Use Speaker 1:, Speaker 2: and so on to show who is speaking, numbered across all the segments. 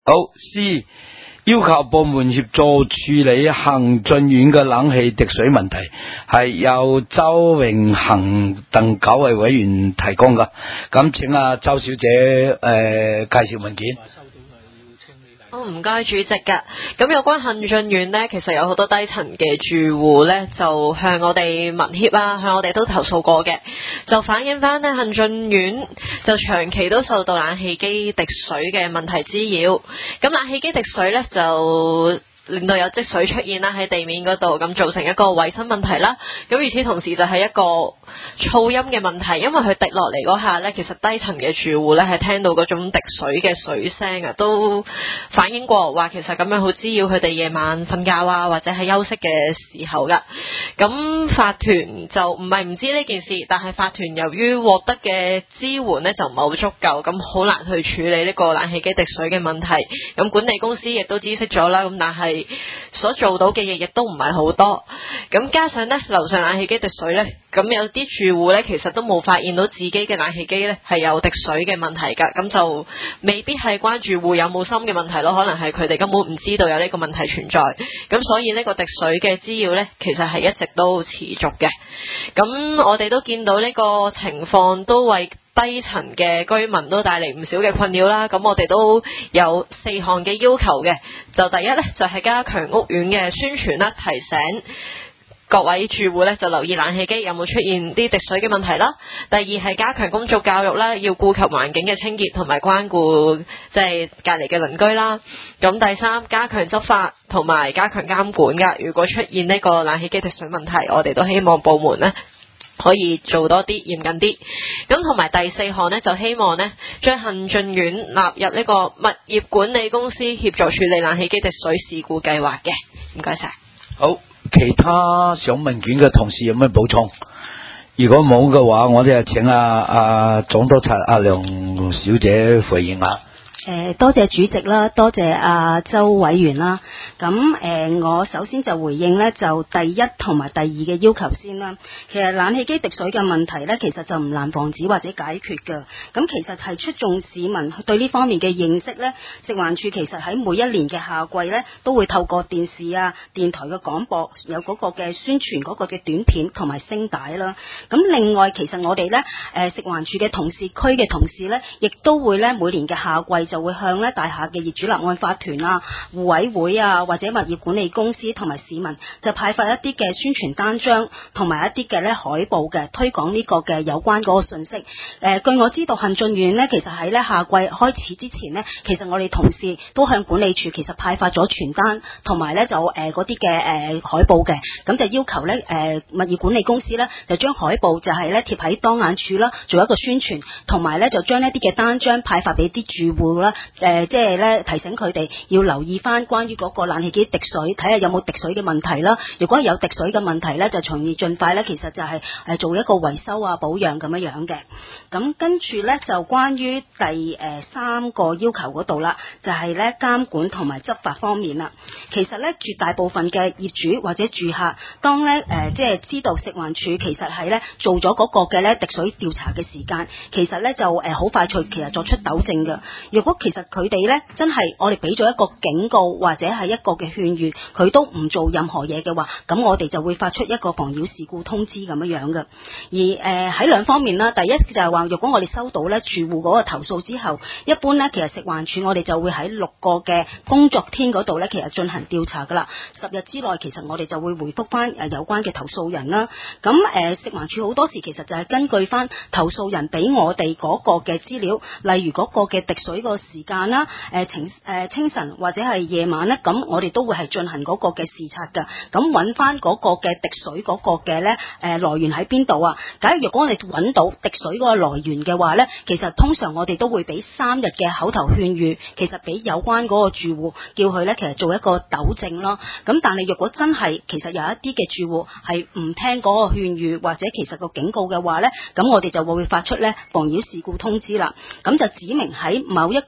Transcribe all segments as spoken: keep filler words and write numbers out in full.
Speaker 1: 好 C 要求部門協助處理恒俊苑嘅冷氣滴水問題，係由周永恒等九位委員提供噶。咁請阿周小姐誒、呃、介紹文件。
Speaker 2: 好，唔該主席㗎。咁有關恒俊苑呢，其實有好多低層嘅住戶呢，就向我哋民協啊，向我哋都投訴過嘅，就反映翻呢，恒俊苑就長期都受到冷氣機滴水嘅問題滋擾。咁冷氣機滴水呢，就令到有積水出現啦喺地面嗰度，咁造成一個衛生問題啦。咁與此同時就係一個噪音嘅問題，因為佢滴落嚟嗰下呢，其實低層嘅住戶呢係聽到嗰種滴水嘅水聲啊，都反映過話其實咁樣好滋擾佢哋夜晚瞓覺啊，或者係休息嘅時候噶。咁法團就唔係唔知呢件事，但係法團由於獲得嘅支援呢就唔係好足夠，咁好難去處理呢個冷氣機滴水嘅問題。咁管理公司亦都知悉咗啦，咁但係所做到嘅嘢亦都唔係好多。咁加上呢，樓上冷氣機滴水呢，咁有啲住戶呢，其實都冇發現到自己嘅冷氣機呢係有滴水嘅問題㗎，咁就未必係關住戶有冇心嘅問題咯，可能係佢哋根本唔知道有呢個問題存在。咁所以呢個滴水嘅滋擾呢，其實係一直都持續嘅。咁我哋都見到呢個情況都為低層嘅居民都帶嚟唔少嘅困擾啦。咁我哋都有四項嘅要求嘅，就第一呢，就係加強屋苑嘅宣傳啦，提醒各位住戶咧就留意冷氣機有冇出現啲滴水嘅問題啦。第二係加強公眾教育啦，要顧及環境嘅清潔同埋關顧即係隔離嘅鄰居啦。咁第三，加強執法同埋加強監管噶。如果出現呢個冷氣機滴水問題，我哋都希望部門呢可以做多啲嚴謹啲。咁同埋第四項呢，就希望呢將恒俊苑納入呢個物業管理公司協助處理冷氣機滴水事故計劃嘅。唔該晒。
Speaker 1: 好。其他想問卷嘅同事有咩補充？如果冇嘅話，我哋就請阿阿總督察阿梁小姐回應下。
Speaker 3: 誒，多謝主席啦，多謝阿周委員啦。咁誒，我首先就回應呢，就第一同埋第二嘅要求先啦。其實冷氣機滴水嘅問題呢，其實就唔難防止或者解決㗎。咁其實係出眾市民對呢方面嘅認識呢，食環署其實喺每一年嘅夏季呢，都會透過電視啊、電台嘅廣播有嗰個嘅宣傳嗰個嘅短片同埋聲帶啦。咁另外，其實我哋呢，誒食環署嘅同事區嘅同事呢，亦都會呢每年嘅夏季就會向咧大廈嘅業主立案法團啊、互委會啊或者物業管理公司同埋市民就派發一啲嘅宣傳單張同埋一啲嘅咧海報嘅推廣呢個嘅有關嗰個信息。誒、呃，據我知道恒俊苑呢，其實喺咧夏季開始之前呢，其實我哋同事都向管理處其實派發咗傳單同埋咧就誒嗰啲嘅誒海報嘅，咁就要求咧誒、呃、物業管理公司咧就將海報就係咧貼喺當眼處啦，做一個宣傳，同埋咧就將一啲嘅單張派發俾啲住戶。啦，誒，即係咧提醒佢哋要留意翻關於嗰個冷氣機滴水，睇下有冇滴水嘅問題啦。如果有滴水嘅問題咧，就從而盡快咧，其實就係誒做一個維修啊、保養咁樣樣嘅。咁跟住咧就關於第誒三個要求嗰度啦，就係咧監管同埋執法方面啦。其實咧絕大部分嘅業主或者住客，當咧誒即係知道食環署其實係咧做咗嗰個嘅咧滴水調查嘅時間，其實咧就誒好快脆，其實作出糾正嘅。如果其實佢哋咧真係我哋俾咗一個警告或者係一個嘅勸喻，佢都唔做任何嘢嘅話，咁我哋就會發出一個妨擾事故通知咁樣樣嘅。而誒喺兩方面啦，第一就係話，如果我哋收到咧住戶嗰個投訴之後，一般咧其實食環署我哋就會喺六個嘅工作天嗰度咧，其實進行調查噶啦。十日之內，其實我哋就會回覆翻誒有關嘅投訴人啦。咁誒食環署好多時其實就係根據翻投訴人俾我哋嗰個嘅資料，例如嗰個嘅滴水個時間啦，誒清誒清晨或者係夜晚咧，咁我哋都會係進行嗰個嘅視察噶，咁揾翻嗰個嘅滴水嗰個嘅咧誒來源喺邊度啊？假如如果我哋揾到滴水嗰個來源嘅話咧，其實通常我哋都會俾三日嘅口頭勸喻，其實俾有關嗰個住戶叫佢咧，其實做一個糾正咯。咁但係如果真係其實有一啲嘅住戶係唔聽嗰個勸喻或者其實個警告嘅話咧，咁我哋就會發出咧妨擾事故通知啦。咁就指明喺某一個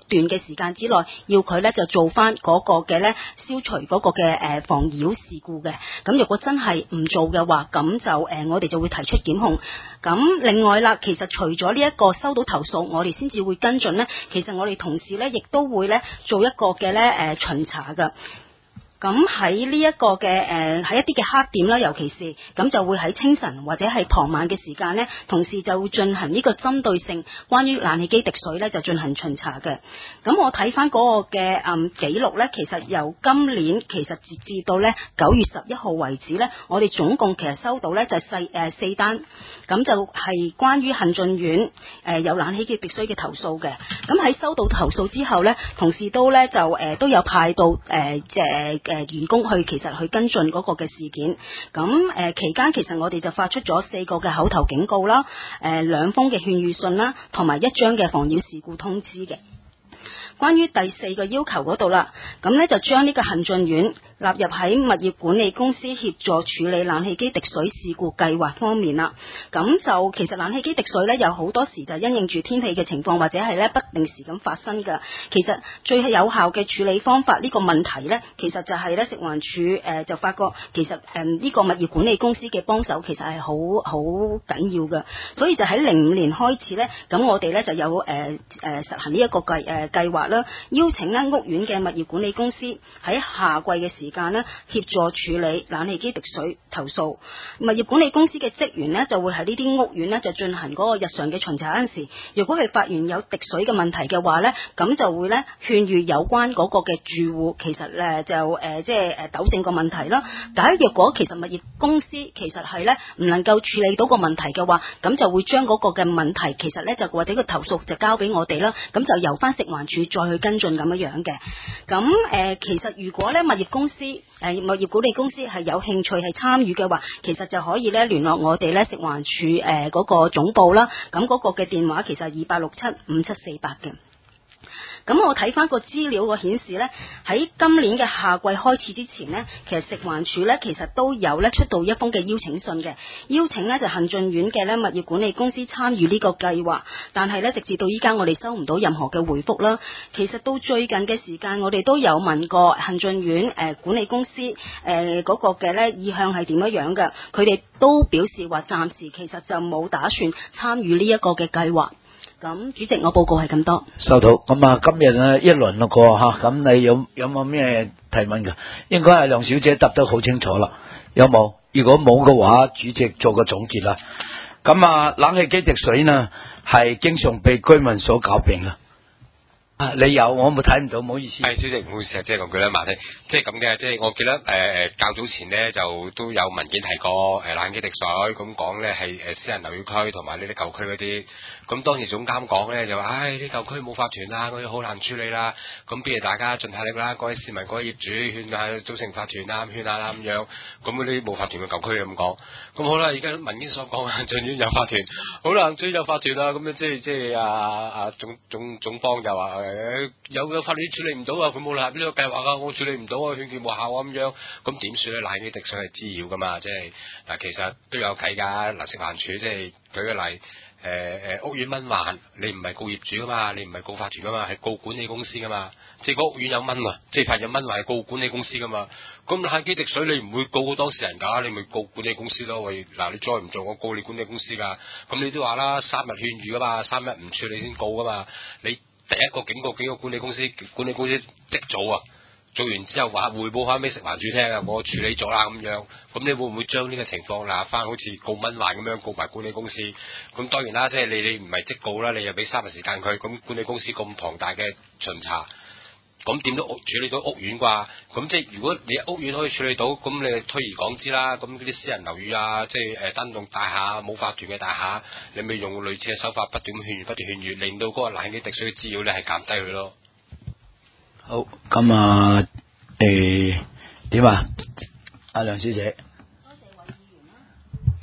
Speaker 3: 段嘅時間之內，要佢咧就做翻嗰個嘅咧消除嗰個嘅誒妨擾事故嘅。咁如果真係唔做嘅話，咁就誒、呃、我哋就會提出檢控。咁另外啦，其實除咗呢一個收到投訴，我哋先至會跟進咧。其實我哋同事咧亦都會咧做一個嘅咧誒巡查噶。咁喺呢一個嘅誒喺一啲嘅黑點啦，尤其是咁就會喺清晨或者係傍晚嘅時間呢，同時就會進行呢個針對性關於冷氣機滴水呢，就進行巡查嘅。咁我睇翻嗰個嘅誒記錄呢，其實由今年其實截至到呢九月十一號為止呢，我哋總共其實收到呢就四誒四單，咁就係關於行進苑誒有冷氣機滴水嘅投訴嘅。咁喺收到投訴之後呢，同事都呢就誒都有派到誒即係誒員工去其實去跟進嗰個嘅事件。咁誒、呃、期間其實我哋就發出咗四個嘅口頭警告啦，誒、呃、兩封嘅勸喻信啦，同埋一張嘅妨擾事故通知嘅。關於第四個要求嗰度啦，咁呢就將呢個行進苑納入喺物業管理公司協助處理冷氣機滴水事故計劃方面啦。咁就其實冷氣機滴水呢，有好多時就因應住天氣嘅情況或者係呢不定時咁發生㗎。其實最有效嘅處理方法呢、呢個問題呢，其實就係呢食環署誒、呃、就發覺其實誒呢、呃呢個物業管理公司嘅幫手其實係好好緊要㗎。所以就喺零五年開始呢，咁我哋呢就有誒誒、呃呃、實行呢一個計誒、呃、計劃啦，邀請呢屋苑嘅物業管理公司喺夏季嘅時間呢協助處理冷氣機滴水投訴。物業管理公司嘅職員呢就會喺呢啲屋苑呢就進行嗰個日常嘅巡查嗰陣時，如果佢發現有滴水嘅問題嘅話呢，咁就會呢勸喻有關嗰個嘅住戶，其實誒就誒即係誒糾正個問題啦。假如若果其實物業公司其實係呢唔能夠處理到個問題嘅話，咁就會將嗰個嘅問題其實呢就或者個投訴就交俾我哋啦，咁就由翻食環署再去跟進咁樣樣嘅。咁誒、呃、其實如果呢物業公司誒、呃、物業管理公司係有興趣係參與嘅話，其實就可以呢聯絡我哋呢食環署誒嗰個總部啦。咁嗰個嘅電話其實係二八六七五七四八嘅。咁我睇翻個資料個顯示呢，喺今年嘅夏季開始之前呢，其實食環署呢其實都有呢出到一封嘅邀請信嘅，邀請呢就行進苑嘅呢物業管理公司參與呢個計劃，但係呢直至到依家我哋收唔到任何嘅回覆啦。其實到最近嘅時間，我哋都有問過行進苑誒管理公司誒嗰、呃那個嘅呢意向係點樣樣嘅，佢哋都表示話暫時其實就冇打算參與呢一個嘅計劃。咁主席，我報告係咁多。
Speaker 1: 收到。咁啊，今日咧一輪咯過吓，咁你有有冇咩提問噶？應該係梁小姐答得好清楚啦。有冇？如果冇嘅話，主席做個總結啦。咁啊，冷氣機滴水呢係經常被居民所詬病噶。啊，你有我冇睇唔到，唔好意思。
Speaker 4: 係主席，唔好意思啊，即係講句啦，麻煩。即係咁嘅，即係我記得誒誒、呃、較早前呢，就都有文件提過誒、呃、冷氣機滴水咁講咧係誒私人樓宇區同埋呢啲舊區嗰啲。咁當時總監講咧就話，唉啲舊區冇法團啦，嗰啲好難處理啦。咁不如大家盡下力啦，各位市民、各位業主勸下組成法團啦，勸下啦咁樣。咁嗰啲冇法團嘅舊區咁講。咁好啦，而家文件所講啊，進院有法團，好難追有法團啦。咁樣即係即係啊啊總總總方就話誒有有法律處理唔到啊，佢冇納入呢個計劃啊，我處理唔到啊，勸決無效啊咁樣。咁點算咧？冷氣機滴水係滋擾噶嘛，即係嗱，其實都有計㗎。嗱，食環署即係舉個例。誒誒、呃、屋苑蚊患，你唔係告業主噶嘛，你唔係告法團噶嘛，係告管理公司噶嘛。即係個屋苑有蚊啊，即係發現有蚊患係告管理公司噶嘛。咁冷氣機滴水你唔會告個當事人㗎，你咪告管理公司咯。喂，嗱你再唔做，我告你管理公司㗎。咁你都話啦，三日勸喻㗎嘛，三日唔處理先告㗎嘛。你第一個警告幾個管理公司，管理公司即做啊。做完之後話匯報翻俾食環署聽啊，我處理咗啦咁樣，咁你會唔會將呢個情況嗱翻好似告蚊患咁樣告埋管理公司？咁當然啦，即係你你唔係即告啦，你又俾三日時間佢，咁管理公司咁龐大嘅巡查，咁點都處理到屋苑啩？咁即係如果你屋苑可以處理到，咁你推而廣之啦，咁嗰啲私人樓宇啊，即係誒單棟大廈冇法團嘅大廈，你咪用類似嘅手法不斷勸喻不斷勸喻，令到嗰個冷氣機滴水嘅滋擾咧係減低佢咯。
Speaker 1: 好，咁啊，誒點啊？阿梁小姐，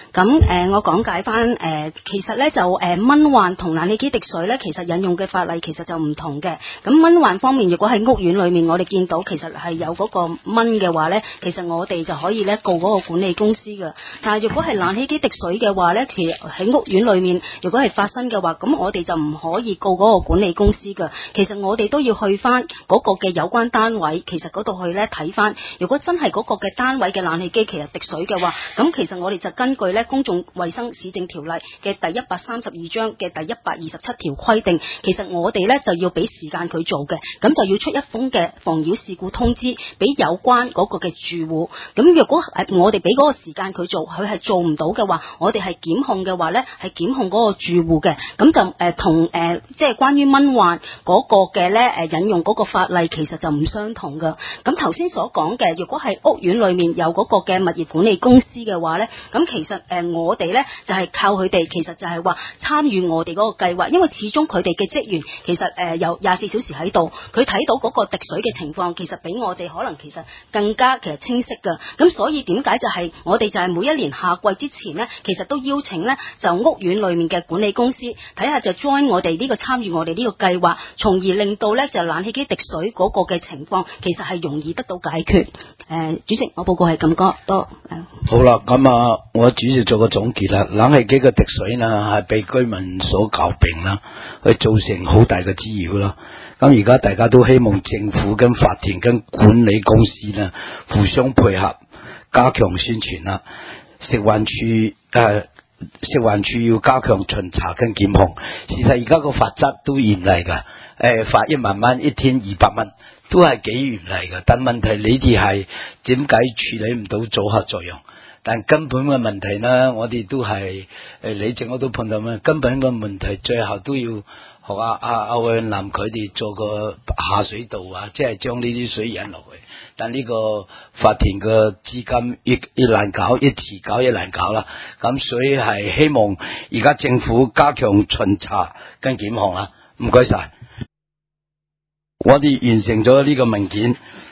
Speaker 3: 咁誒、呃，我講解翻誒、呃，其實咧就誒、呃、蚊患同冷氣機滴水咧，其實引用嘅法例其實就唔同嘅。咁蚊患方面，如果喺屋苑裏面，我哋見到其實係有嗰個蚊嘅話咧，其實我哋就可以咧告嗰個管理公司㗎。但係如果係冷氣機滴水嘅話咧，其實喺屋苑裏面，如果係發生嘅話，咁我哋就唔可以告嗰個管理公司㗎。其實我哋都要去翻嗰個嘅有關單位，其實嗰度去咧睇翻，如果真係嗰個嘅單位嘅冷氣機其實滴水嘅話，咁其實我哋就根據咧公眾衛生市政條例嘅第一百三十二章嘅第一百二十七條規定，其實我哋咧就要俾時間佢做嘅，咁就要出一封嘅防擾事故通知俾有關嗰個嘅住戶。咁若果誒我哋俾嗰個時間佢做，佢係做唔到嘅話，我哋係檢控嘅話咧，係檢控嗰個住戶嘅。咁就誒同誒即係關於蚊患嗰個嘅咧誒引用嗰個法例其實就唔相同噶。咁頭先所講嘅，如果係屋苑裏面有嗰個嘅物業管理公司嘅話咧，咁其實誒、呃、我哋咧就係、是、靠佢哋，其實就係話參與我哋嗰個計劃，因為始終佢哋嘅職員其實誒、呃、有廿四小時喺度，佢睇到嗰個滴水嘅情況，其實比我哋可能其實更加其實清晰噶。咁所以點解就係我哋就係每一年夏季之前咧，其實都邀請咧就屋苑裏面嘅管理公司睇下就 join 我哋呢個參與我哋呢個計劃，從而令到咧就冷氣機滴水嗰個嘅情況其實係容易得到解決。誒、呃，主席，我報告係咁多多。呃、
Speaker 1: 好啦，咁啊，我主席做個總結啦。冷氣機嘅滴水呢，係被居民所詬病啦，去造成好大嘅滋擾啦。咁而家大家都希望政府跟法團跟管理公司呢互相配合，加強宣傳啦。食環署誒、呃，食環署要加強巡查跟檢控。事實而家個法則都嚴厲噶，誒、呃，罰一萬蚊，一天二百蚊，都係幾嚴厲噶。但問題你哋係點解處理唔到組合作用？但根本嘅問題呢，我哋都係誒，李正我都碰到咩？根本嘅問題最後都要學阿阿阿偉南佢哋做個下水道啊，即係將呢啲水引落去。但呢個法團嘅資金越越難搞，一遲搞越難搞啦。咁所以係希望而家政府加強巡查跟檢控啊！唔該晒，我哋完成咗呢個文件。